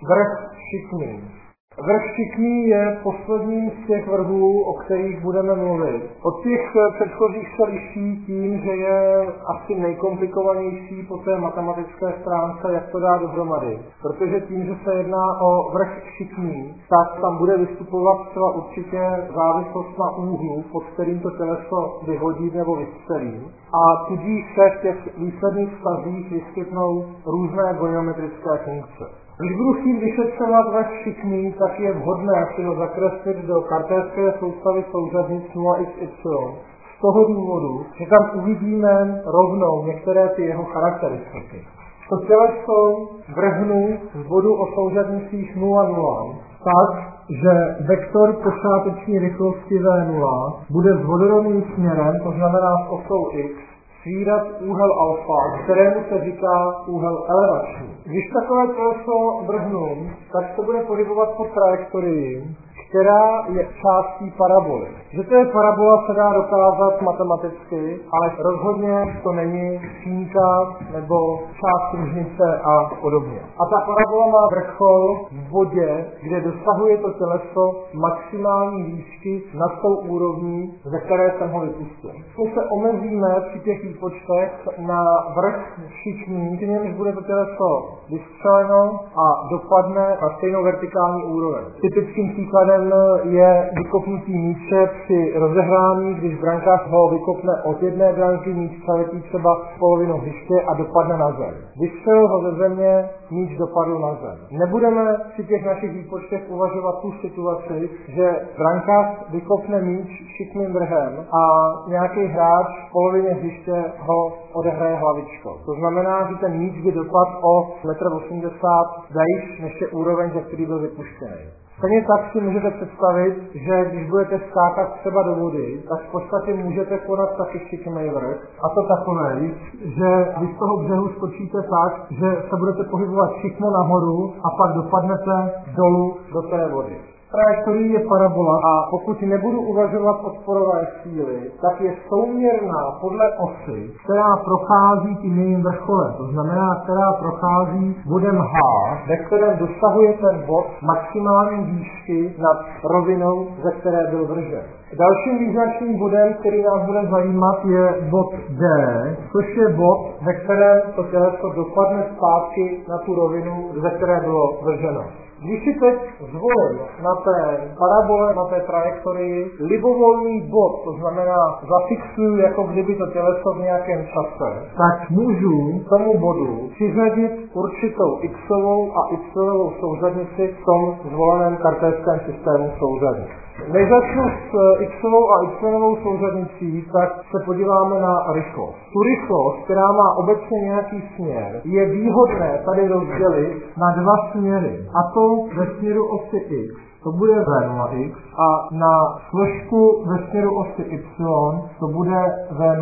Vrch Šikmý. Vrch Šikmý je posledním z těch vrhů, o kterých budeme mluvit. Od těch předchozích se liší tím, že je asi nejkomplikovanější po té matematické stránce, jak to dá dohromady. Protože tím, že se jedná o vrch Šikmý, tak tam bude vystupovat třeba určitě závislost na úhlu, pod kterým to těleso vyhodí nebo vystřelí. A tudíž se v těch výsledných vztazích vyskytnou různé geometrické funkce. Když budu chtít vyšetřovat vrch Šikmý, tak je vhodné si ho zakreslit do kartéské soustavy souřadnic 0xy. Z toho důvodu, že tam uvidíme rovnou některé ty jeho charakteristiky. To těleso vrhnu z bodu o souřadnicích 0,0 tak, že vektor počáteční rychlosti v0 bude s vodorovným směrem, to znamená s osou x, svírat úhel alfa, kterému se říká úhel elevační. Když takové těleso vrhnu, tak se bude pohybovat po trajektorii, která je částí paraboly. Že to je parabola, se dá dokázat matematicky, ale rozhodně to není šínka nebo část kružnice a podobně. A ta parabola má vrchol v bodě, kde dosahuje to těleso maximální výšky nad tou úrovní, ze které jsem ho vypustil. My se omezíme při těch výpočtech na vrch Šikmý, k němž bude to těleso vystřeleno a dopadne na stejnou vertikální úroveň. Typickým příkladem je vykopnutí míče při rozehrání, když brankář ho vykopne od jedné branky, míč přeletí třeba polovinu hřiště a dopadne na zem. Vystřelil ho ze země, míč dopadl na zem. Nebudeme při těch našich výpočtech uvažovat tu situaci, že brankář vykopne míč šikmým vrhem a nějaký hráč v polovině hřiště ho odehraje hlavičkou. To znamená, že ten míč by dopadl o 1,80 m vejš, než je úroveň, ze který byl vypuštěný. Stejně tak si můžete představit, že když budete skákat třeba do vody, tak v podstatě můžete konat taky šikmý vrch. A to takovej, že vy z toho břehu skočíte tak, že se budete pohybovat šikmo nahoru a pak dopadnete dolů do té vody. Trajektorie je parabola a pokud nebudu uvažovat odporové síly, tak je souměrná podle osy, která prochází tím jejím vrcholem. To znamená, která prochází bodem H, ve kterém dosahuje ten bod maximální výšky nad rovinou, ze které byl vržen. Dalším význačným bodem, který nás bude zajímat, je bod D, což je bod, ve kterém to těleso dopadne zpátky na tu rovinu, ze které bylo vrženo. Když si teď zvolím na té parabole, na té trajektorii libovolný bod, to znamená zafixuju, jako kdyby to těleso v nějakém čase, tak můžu tomu bodu přiřadit určitou xovou a y souřadnici v tom zvoleném kartéském systému souřadnic. Než začnu s xovou a y souřadnicí, tak se podíváme na rychlost. Tu rychlost, která má obecně nějaký směr, je výhodné tady rozdělit na dva směry. A to ve směru osy x, to bude v0x, a na složku ve směru osy y, to bude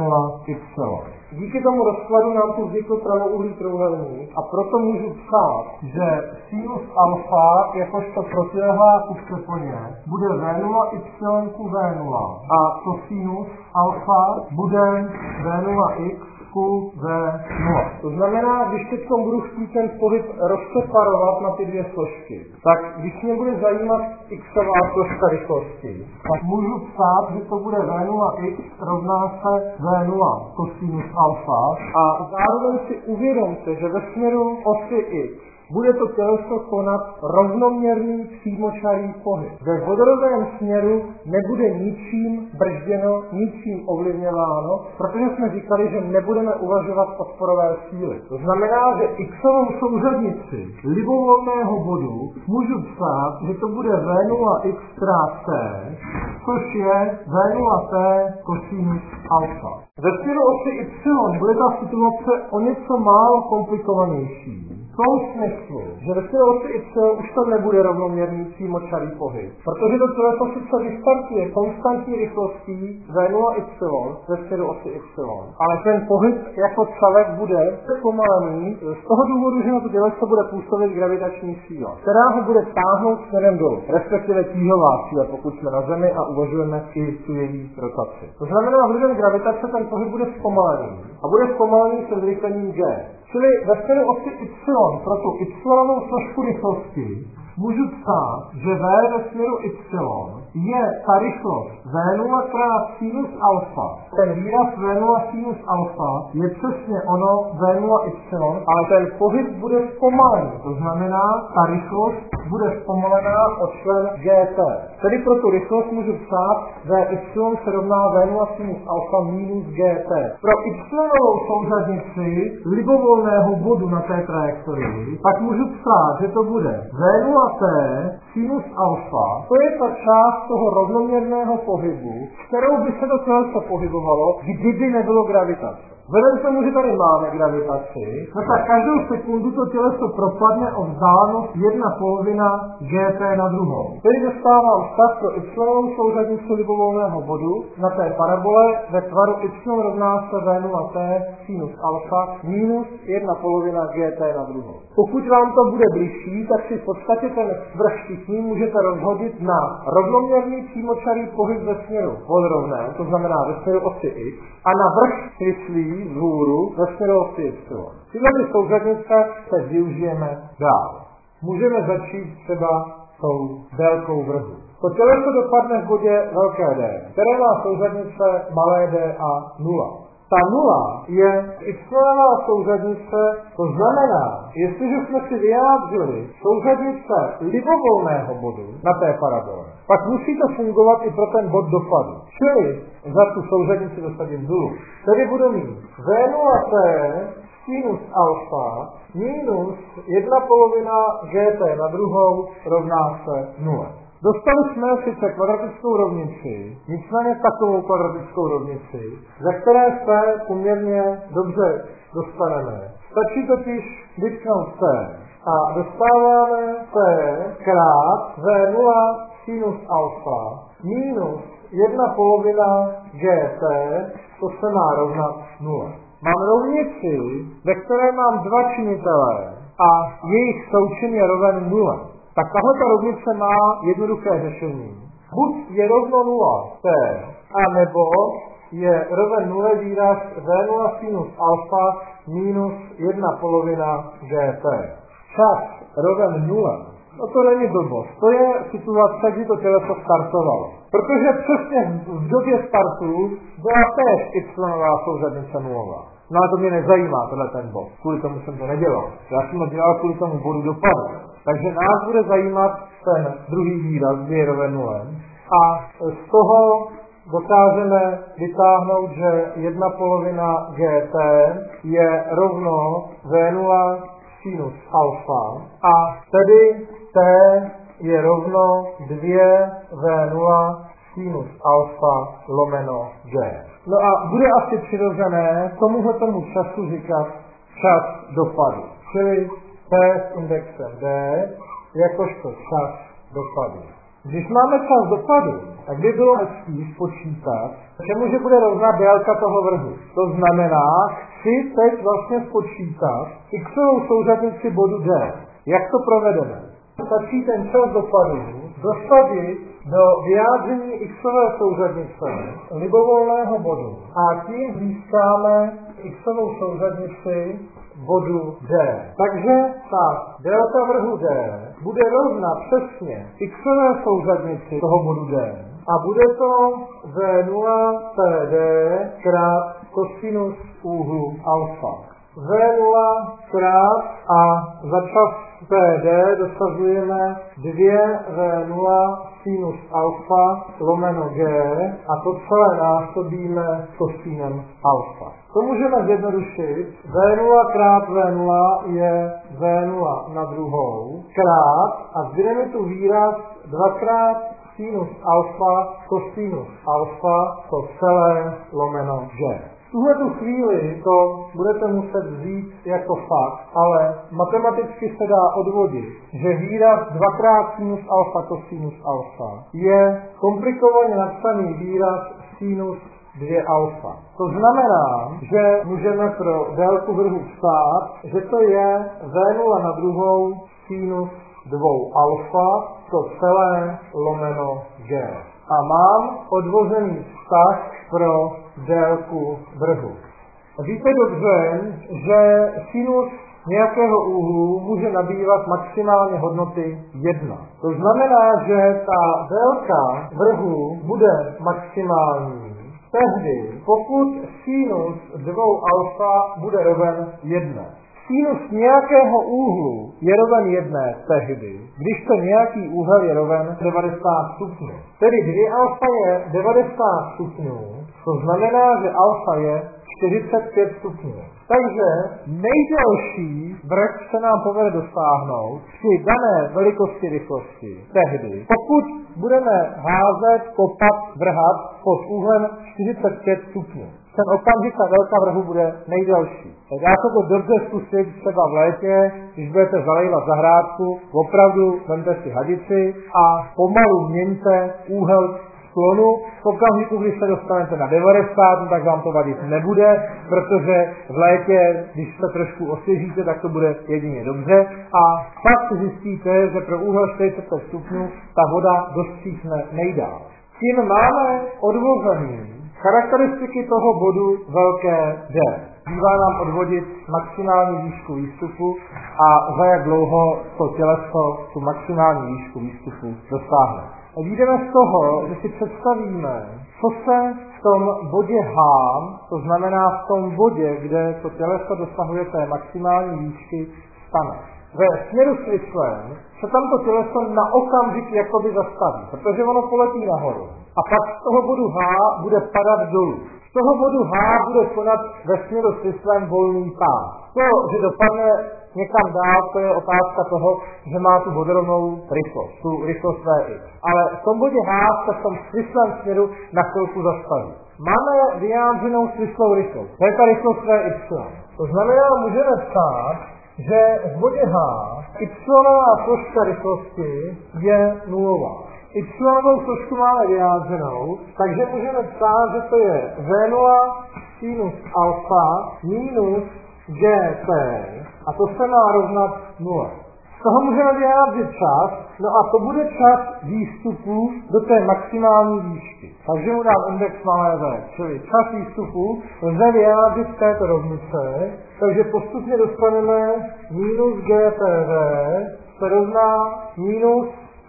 v0y. Díky tomu rozkladu nám tu vznikl pravoúhlý trojúhelník a proto můžu psát, že sinus alfa jakožto protilehlá ku přeponě bude v0y ku v0 a cosinus alfa bude v0x ku v0. To znamená, když teď budu chtít ten pohyb rozseparovat na ty dvě složky, tak když mě bude zajímat xová složka rychlosti, tak můžu psát, že to bude v0x rovná se v0 cosinus alfa a zároveň si uvědomte, že ve směru osy x bude to těleso konat rovnoměrný přímočarý pohyb. Ve vodorovém směru nebude ničím bržděno, ničím ovlivňováno, protože jsme říkali, že nebudeme uvažovat odporové síly. To znamená, že xovou souřadnici libovolného bodu můžu psát, že to bude v0x krát t, což je v0t cosinus alfa. Ve směru osy y bude ta situace o něco málo komplikovanější. V tom smyslu, že ve směru osy y už to nebude rovnoměrný přímočarý pohyb, protože to těleso sice vystartuje konstantní rychlostí v0y ve směru osy y, ale ten pohyb jako celek bude zpomalení z toho důvodu, že na to těleso bude působit gravitační síla, která ho bude táhnout směrem dolů, respektive tíhová síla, pokud jsme na Zemi a uvažujeme i tu její rotaci. To znamená, vlivem gravitace ten pohyb bude zpomalený a bude zpomalený se zrychlením g. Čili ve směru osy y pro tu y-ovou složku rychlosti můžu psát, že v ve směru y je ta rychlost v0 krát sinus alfa. Ten výraz v0 sinus alfa je přesně ono v0 y, ale ten pohyb bude zpomalený. To znamená, ta rychlost bude zpomalená o člen gt. Tedy pro tu rychlost můžu psát y se rovná v0 sinus alfa minus gt. Pro y-ovou souřadnici libovolného bodu na té trajektorii pak můžu psát, že to bude v0t sinus alfa. To je ta část toho rovnoměrného pohybu, kterou by se to těleso pohybovalo, kdyby nebylo gravitace. Vzhledem k tomu, že tady máme gravitaci, no tak každou sekundu to těleso propadne o vzdálenost 1/2 gt na druhou. Tedy dostávám stav pro y souřadnici libovolného bodu na té parabole ve tvaru y rovná se v0t sinus alfa minus 1/2 gt na druhou. Pokud vám to bude bližší, tak si v podstatě ten vrch všichni můžete rozhodit na rovnoměrný přímočarý pohyb ve směru podrovné, to znamená ve směru osy x, a na vrch svislý vzhůru ve směru osy y. Tyhle souřadnice se využijeme dál. Můžeme začít třeba tou délkou vrhu. To těleso dopadne v bodě velké D, které má souřadnice malé d a 0. Ta 0 je x-ová souřadnice, to znamená, jestliže jsme si vyjádřili souřadnice libovolného bodu na té parabole, pak musí to fungovat i pro ten bod dopadu. Čili za tu souřadnici dosadit 0. Tedy budu mít v0t sinus alfa minus 1/2 gt na druhou rovná se 0. Dostali jsme sice kvadratickou rovnici, nicméně takovou kvadratickou rovnici, ze které se poměrně dobře dostaneme. Stačí totiž vytknout c a dostáváme c krát v0 sinus alfa minus 1/2 gt, to se má rovnat 0. Mám rovnici, ve které mám dva činitele a jejich součin je roven 0. Tak tahle rovnice má jednoduché řešení. Buď je rovno 0t, a nebo je roven 0 výraz v0 sinus alfa minus 1/2 gt. Čas roven 0. No to není blbost. To je situace, kdy to těleso startovalo. Protože přesně v době startu byla též y-ová souřadnice 0. No ale to mě nezajímá, tenhle ten bod. Kvůli tomu jsem to nedělal. Já jsem to dělal kvůli tomu bodu dopadu. Takže nás bude zajímat ten druhý výraz, kdy je roven 0. A z toho dokážeme vytáhnout, že 1/2 gt je rovno v0 sinus alfa. A tedy t je rovno 2 v0 sinus alfa lomeno g. No a bude asi přirozené tomu času říkat čas dopadu. Čili t s indexem d jakožto čas dopadu. Když máme čas dopadu, tak by bylo hezký spočítat, čemu že bude rovna délka toho vrhu. To znamená, chci teď vlastně spočítat x-ovou souřadnici bodu d. Jak to provedeme? Stačí ten čas dopadu dosadit do vyjádření x-ové souřadnice libovolného bodu a tím získáme x-ovou souřadnici bodu D. Takže ta délka vrhu D bude rovna přesně x-ové souřadnici toho bodu D. A bude to v0 td krát kosinus úhlu alfa. v0 krát a za čas td dosazujeme 2 v0 sinus alfa lomeno g a to celé násobíme kosinem alfa. To můžeme zjednodušit. v0 krát v0 je v0 na druhou krát a zbyde mi tu výraz 2x sinus alfa cosinus alfa, to celé lomeno g. V tuhletu chvíli to budete muset vzít jako fakt, ale matematicky se dá odvodit, že výraz 2x sinus alfa cosinus alfa je komplikovaně napsaný výraz sinus 2 alfa. To znamená, že můžeme pro délku vrhu psát, že to je v0 na druhou sinus 2 alfa, to celé lomeno g. A mám odvozený vztah pro délku vrhu. Víte dobře, že sinus nějakého úhlu může nabývat maximálně hodnoty 1. To znamená, že ta délka vrhu bude maximální tehdy, pokud sinus 2 alfa bude roven 1. Sinus nějakého úhlu je roven 1 tehdy, když to nějaký úhel je roven 90 stupňů. Tedy 2 alfa je 90 stupňů, to znamená, že alfa je 45 stupňů. Takže nejdelší vrch se nám povede dosáhnout při dané velikosti rychlosti tehdy, pokud budeme házet, kopat, vrhat pod úhlem 45 stupňů. Ten okamžik ta délka vrhu bude nejdelší. Tak dá se to dobře zkusit třeba v létě, když budete zalejvat zahrádku, opravdu vemte si hadici a pomalu měňte úhel sklonu. V okamžiku, když se dostanete na 90, tak vám to vadit nebude, protože v létě, když se trošku osvěžíte, tak to bude jedině dobře. A pak zjistíte, že pro úhel 45 stupňů ta voda dostříhne nejdál. Tím máme odvozený charakteristiky toho bodu velké D. Bývá nám odvodit maximální výšku výstupu a za jak dlouho to těleso tu maximální výšku výstupu dosáhne. A vyjdeme z toho, že si představíme, co se v tom bodě H, to znamená v tom bodě, kde to těleso dosahuje té maximální výšky, stane. Ve směru s Whistlerem se tamto těleso na okamžik jakoby zastaví, protože ono poletí nahoru. A pak z toho bodu H bude padat dolů. Z toho bodu H bude konat ve směru s Whistlerem volný pád. To, že dopadne někam dál, to je otázka toho, že má tu vodorovnou rychlost, tu rychlost Vx. Ale v tom bodě H se v tom Whistlerem směru na chvilku zastaví. Máme vyjádřenou Whistlerovou rychlost. To je ta rychlost Vy. To znamená, můžeme psát, že v bodě H y-nová složka rychlosti je nulová. Y-novou složku máme vyjádřenou, takže můžeme psát, že to je V0 sinus alfa minus gt a to se má rovnat 0. Z toho můžeme vyjádřit čas, no a to bude čas výstupu do té maximální výšky. Takže mu dám index malé v, čili čas výstupu lze vyjádřit v této rovnice, takže postupně dostaneme minus gtv se rovná minus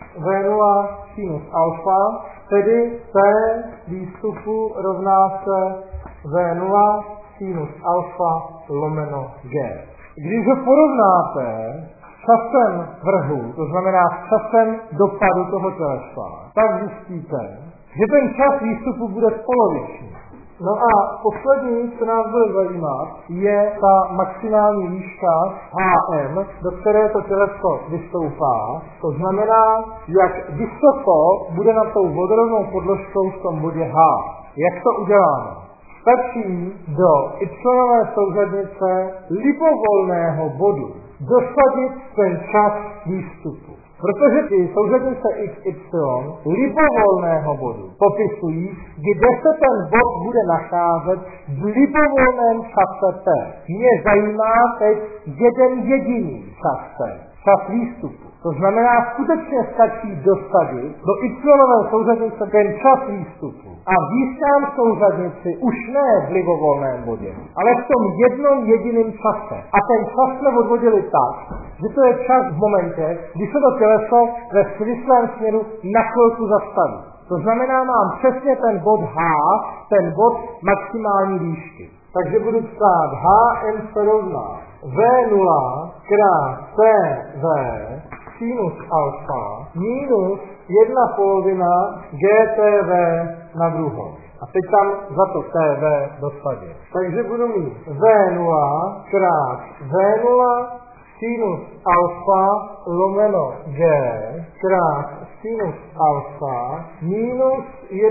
v0 sinus alfa, tedy t výstupu rovná se v0 sinus alfa lomeno g. Když ho porovnáte časem vrhu, to znamená s časem dopadu toho tělesa, tak zjistíte, že ten čas výstupu bude poloviční. No a poslední, co nás bude zajímat, je ta maximální výška Hm, do které to těleso vystoupá. To znamená, jak vysoko bude nad tou vodorovnou podložkou v tom bodě H. Jak to uděláme? Stačí do y-nové souřadnice libovolného bodu dosadit ten čas výstupu. Protože ty souřadnice XY libovolného bodu popisují, kde se ten bod bude nacházet v libovolném čase T. Mě zajímá teď jeden jediný čas T, čas výstupu. To znamená, skutečně stačí dosadit do y-nové souřadnice ten čas výstupu. A v výškám souřadnici už ne v libovolném bodě, ale v tom jednom jediném čase. A ten čas jsme odvodili tak, že to je čas v momentě, kdy se to těleso ve svislém směru na chvilku zastaví. To znamená, mám přesně ten bod H, ten bod maximální výšky. Takže budu psát Hm se rovná V0 krát TV sinus alfa minus 1/2 GTV na druhou. A teď tam za to TV dosadit. Takže budu mít V0 krát V0 sinus alfa lomeno G krát sinus alfa minus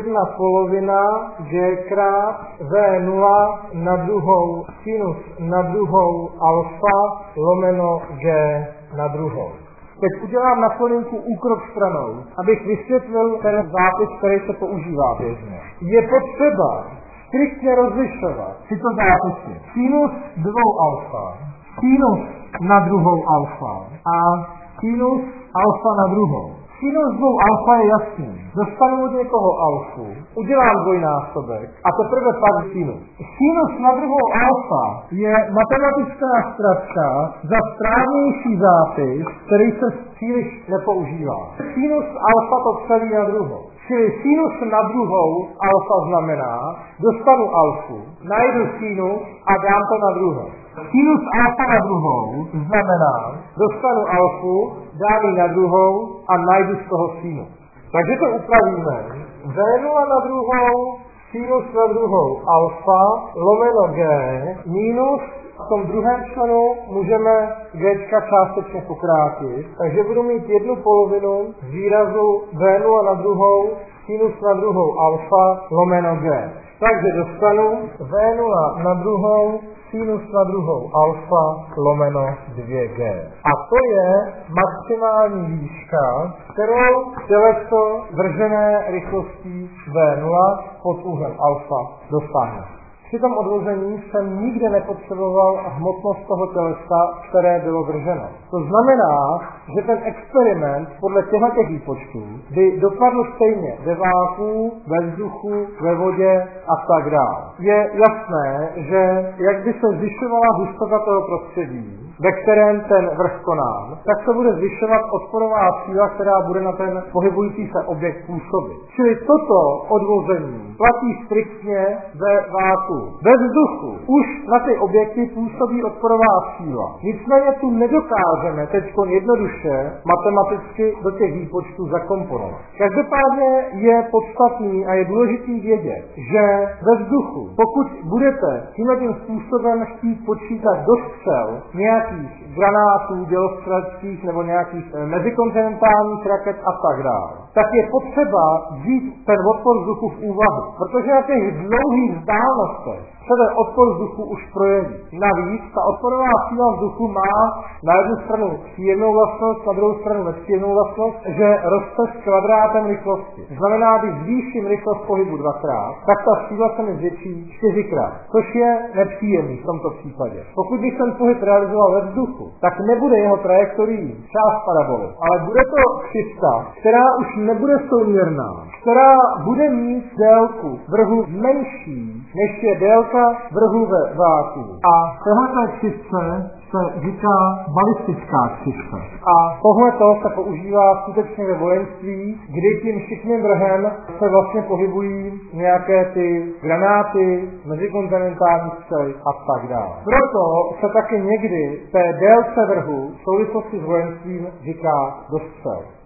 1/2 G krát V0 na druhou sinus na druhou alfa lomeno G na druhou. Teď udělám na chvilinku úkrok stranou, abych vysvětlil ten zápis, který se používá běžně. Je potřeba striktně rozlišovat tyto zápisy. Sinus 2 alfa, sinus na druhou alfa a sinus alfa na druhou. Sinus 2 alfa je jasný. Dostanu od někoho alfu, udělám dvojnásobek a teprve pak sinus. Sinus na druhou alfa je matematická zkratka za správnější zápis, který se příliš nepoužívá. Sinus alfa to celý na druhou. Čili sinus na druhou alfa znamená, dostanu alfu, najdu sinus a dám to na druhou. Sinus alfa na druhou znamená, dostanu alfu, dám ji na druhou a najdu z toho sinus. Takže to upravíme. V0 na druhou, sinus na druhou alfa, lomeno g, minus v tom druhém členu můžeme gčka částečně pokrátit, takže budu mít jednu polovinu z výrazu v0 na druhou, sinus na druhou alfa, lomeno g. Takže dostanu v0 na druhou, sinus na druhou alfa, lomeno 2g. A to je maximální výška, kterou těleso držené rychlostí v0 pod úhlem alfa dosáhne. Při tom odvození jsem nikde nepotřeboval hmotnost toho tělesa, které bylo drženo. To znamená, že ten experiment podle těchto výpočtů by dopadl stejně ve váku, ve vzduchu, ve vodě a tak dále. Je jasné, že jak by se zvyšovala hustota toho prostředí, ve kterém ten vrch koná, tak se bude zvyšovat odporová síla, která bude na ten pohybující se objekt působit. Čili toto odvození platí striktně ve váku. Ve vzduchu už na ty objekty působí odporová síla. Nicméně tu nedokážeme teď jednoduše matematicky do těch výpočtů zakomponovat. Každopádně je podstatný a je důležitý vědět, že ve vzduchu, pokud budete tímhle způsobem chtít počítat dostřel nějakých granátů, dělostřeleckých nebo nějakých mezikontinentálních raket a tak dále, tak je potřeba vzít ten odpor vzduchu v úvahu, protože na těch dlouhých vzdálenostech se ten odpor vzduchu už projeví. Navíc ta odporová síla vzduchu má na jednu stranu příjemnou vlastnost, na druhou stranu nepříjemnou vlastnost, že roste s kvadrátem rychlosti. Znamená, když zvýším rychlost pohybu dvakrát, tak ta síla se mi zvětší 4krát, což je nepříjemný v tomto případě. Pokud bych ten pohyb realizoval ve vzduchu, tak nebude jeho trajektorií část paraboly, ale bude to křivka, která už nebude souměrná, která bude mít délku vrhu menší, než je délka vrhu ve váku. A tohle křivce se říká balistická křivka. A tohleto se používá skutečně ve vojenství, kdy tím šikmým vrhem se vlastně pohybují nějaké ty granáty, mezikontinentální střely a tak dále. Proto se taky někdy té délce vrhu v souvislosti s vojenstvím říká dostřel.